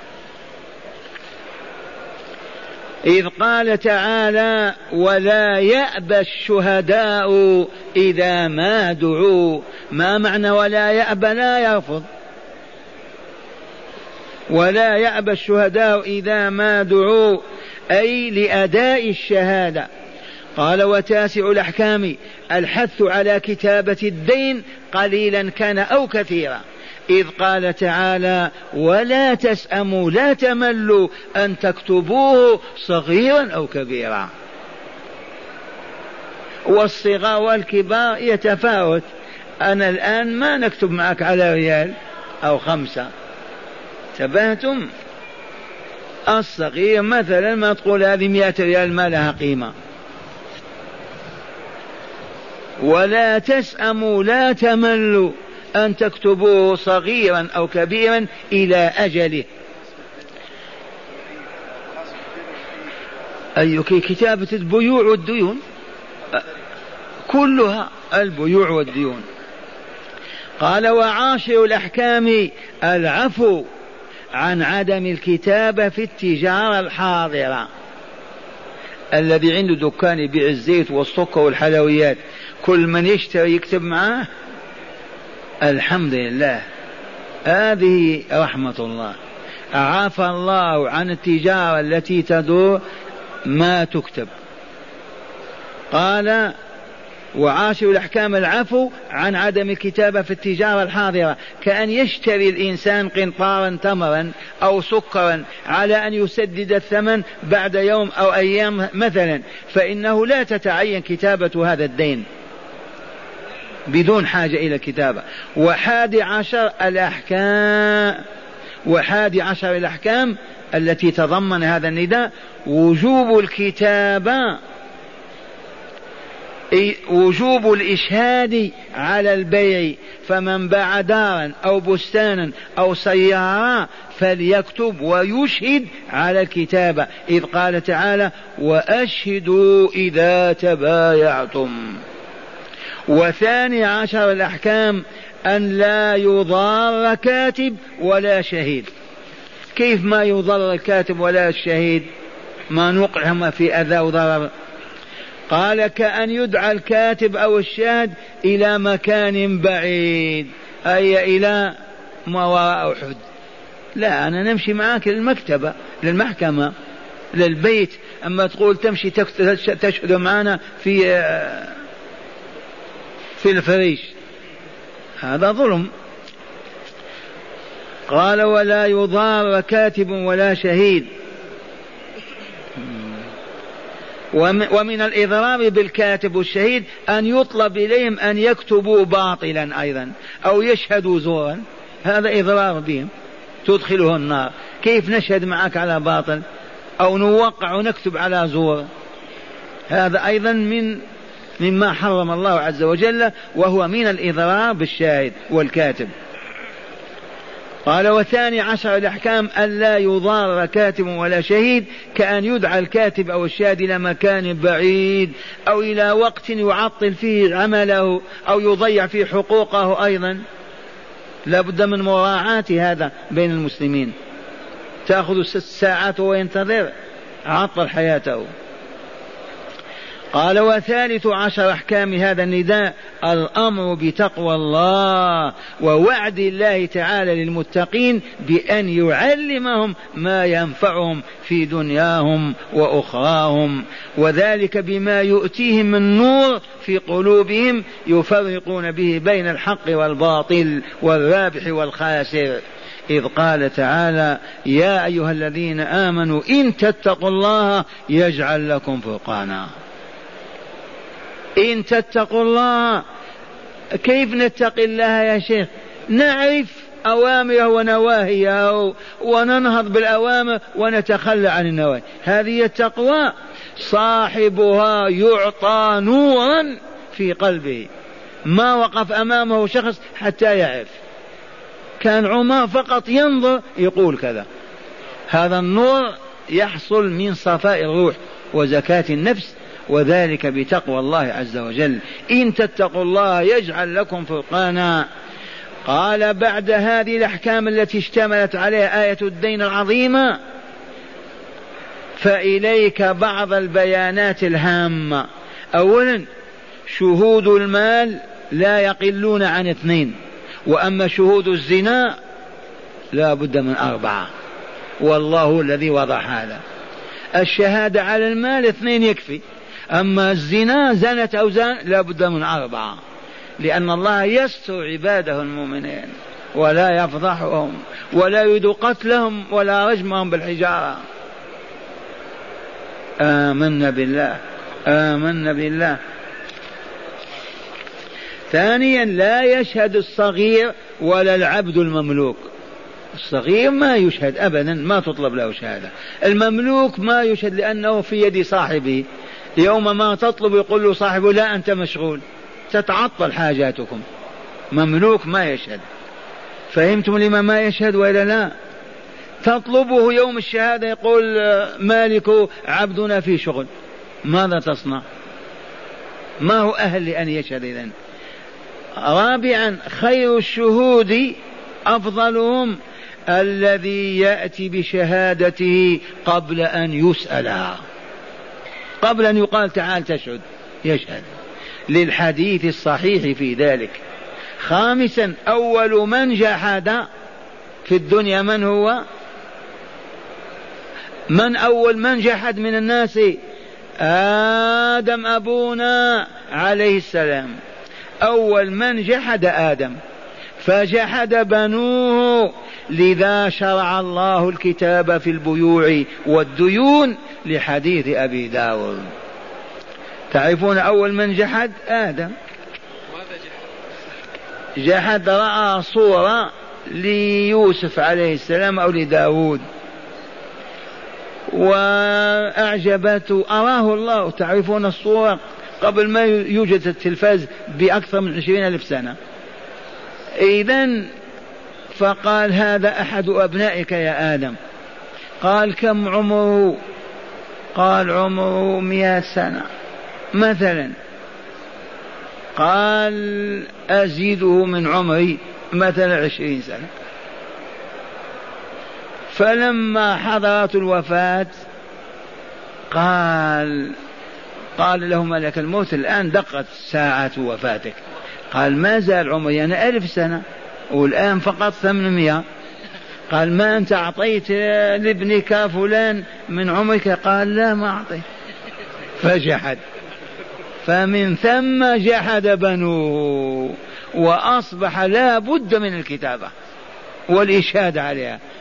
إذ قال تعالى ولا يأبى الشهداء إذا ما دعوا. ما معنى ولا يأبى؟ لا يرفض. ولا يأبى الشهداء إذا ما دعوا أي لأداء الشهادة. قال وتاسع الأحكام الحث على كتابة الدين قليلا كان أو كثيرا، إذ قال تعالى ولا تسأموا لا تملوا أن تكتبوه صغيرا أو كبيرا. والصغار والكبار يتفاوت، أنا الآن ما نكتب معك على ريال أو 5. تبهتم؟ الصغير مثلا ما تقول هذه 100 ريال ما لها قيمة. ولا تسأموا لا تملوا أن تكتبوه صغيرا أو كبيرا إلى أجله. أي كتابة البيوع والديون كلها البيوع والديون. قال وعاشر الأحكام العفو عن عدم الكتابة في التجارة الحاضرة. الذي عنده دكان يبيع الزيت والسكر والحلويات كل من يشتري يكتب معاه، الحمد لله، هذه رحمة الله. عفى الله عن التجارة التي تدور ما تكتب. قال وعاشر الأحكام العفو عن عدم الكتابة في التجارة الحاضرة، كأن يشتري الإنسان قنطارا تمرا أو سكرا على أن يسدد الثمن بعد يوم أو أيام مثلا، فإنه لا تتعين كتابة هذا الدين بدون حاجة إلى كتابة. وحادي عشر الأحكام التي تضمن هذا النداء وجوب الكتابة، وجوب الإشهاد على البيع، فمن باع دارا أو بستانا أو سيارة فليكتب ويشهد على الكتابة، إذ قال تعالى وأشهدوا إذا تبايعتم. وثاني عشر الأحكام أن لا يضار كاتب ولا شهيد. كيف ما يضر الكاتب ولا الشهيد؟ ما نوقعهما في أذى وضرر. قال كأن يدعى الكاتب أو الشاهد إلى مكان بعيد، أي إلى ما وراء أحد. لا، أنا نمشي معاك للمكتبة للمحكمة للبيت، أما تقول تمشي تشهد معنا في الفريش، هذا ظلم. قال ولا يضار كاتب ولا شهيد. ومن الإضرار بالكاتب والشهيد أن يطلب إليهم أن يكتبوا باطلا أيضا أو يشهدوا زورا، هذا إضرار بهم تدخله النار. كيف نشهد معك على باطل أو نوقع ونكتب على زور؟ هذا أيضا مما حرم الله عز وجل، وهو من الإضرار بالشاهد والكاتب. قال وثاني عشر الأحكام ألا يضار كاتب ولا شهيد، كأن يدعى الكاتب أو الشاهد إلى مكان بعيد أو إلى وقت يعطل فيه عمله أو يضيع فيه حقوقه. أيضا لا بد من مراعاة هذا بين المسلمين. تأخذ 6 ساعات وينتظر، عطل حياته. قال وثالث عشر أحكام هذا النداء الأمر بتقوى الله ووعد الله تعالى للمتقين بأن يعلمهم ما ينفعهم في دنياهم وأخراهم، وذلك بما يؤتيهم من نور في قلوبهم يفرقون به بين الحق والباطل والرابح والخاسر، إذ قال تعالى يا أيها الذين آمنوا إن تتقوا الله يجعل لكم فرقانا. إن تتقوا الله، كيف نتقي الله يا شيخ؟ نعرف أوامره ونواهيه وننهض بالأوامر ونتخلى عن النواهي، هذه التقوى. صاحبها يعطى نورا في قلبه، ما وقف أمامه شخص حتى يعرف. كان عمر فقط ينظر يقول كذا. هذا النور يحصل من صفاء الروح وزكاة النفس، وذلك بتقوى الله عز وجل. إن تتقوا الله يجعل لكم فرقانا. قال بعد هذه الأحكام التي اشتملت عليها آية الدين العظيمة فإليك بعض البيانات الهامة. أولا شهود المال لا يقلون عن 2، وأما شهود الزنا لا بد من 4، والله الذي وضع هذا. الشهادة على المال 2 يكفي، أما الزنا زنت أو زان لا بد من 4، لأن الله يستر عباده المؤمنين ولا يفضحهم ولا يريد قتلهم ولا رجمهم بالحجارة. آمنا بالله. ثانيا لا يشهد الصغير ولا العبد المملوك. الصغير ما يشهد أبدا، ما تطلب له شهادة. المملوك ما يشهد لأنه في يد صاحبه، يوم ما تطلب يقول له صاحبه لا أنت مشغول، تتعطل حاجاتكم. مملوك ما يشهد. فهمتم لما ما يشهد وإلا لا؟ تطلبه يوم الشهادة يقول مالك عبدنا في شغل، ماذا تصنع؟ ما هو أهل لأن يشهد إذن. رابعا خير الشهود أفضلهم الذي يأتي بشهادته قبل أن يسأل، قبل أن يقال تعال تشهد يشهد، للحديث الصحيح في ذلك. خامسا أول من جحد في الدنيا من هو؟ من أول من جحد من الناس؟ آدم أبونا عليه السلام. أول من جحد آدم، فجحد بنوه، لذا شرع الله الكتاب في البيوع والديون لحديث أبي داود. تعرفون أول من جحد؟ آدم. جحد رأى صورة ليوسف عليه السلام أو لداود وأعجبته، أراه الله. تعرفون الصورة قبل ما يوجد التلفاز بأكثر من 20,000 سنة. إذن فقال هذا أحد أبنائك يا آدم. قال كم عمره؟ قال عمره 100 سنة مثلا. قال أزيده من عمري مثلا 20 سنة. فلما حضرت الوفاة قال له ملك الموت الآن دقت ساعة وفاتك. قال ما زال عمري أنا 1000 سنة والآن فقط 800. قال ما أنت أعطيت لابنك فلان من عمرك؟ قال لا ما أعطيت. فجحد. فمن ثم جحد بنوه، وأصبح لا بد من الكتابة والإشهاد عليها.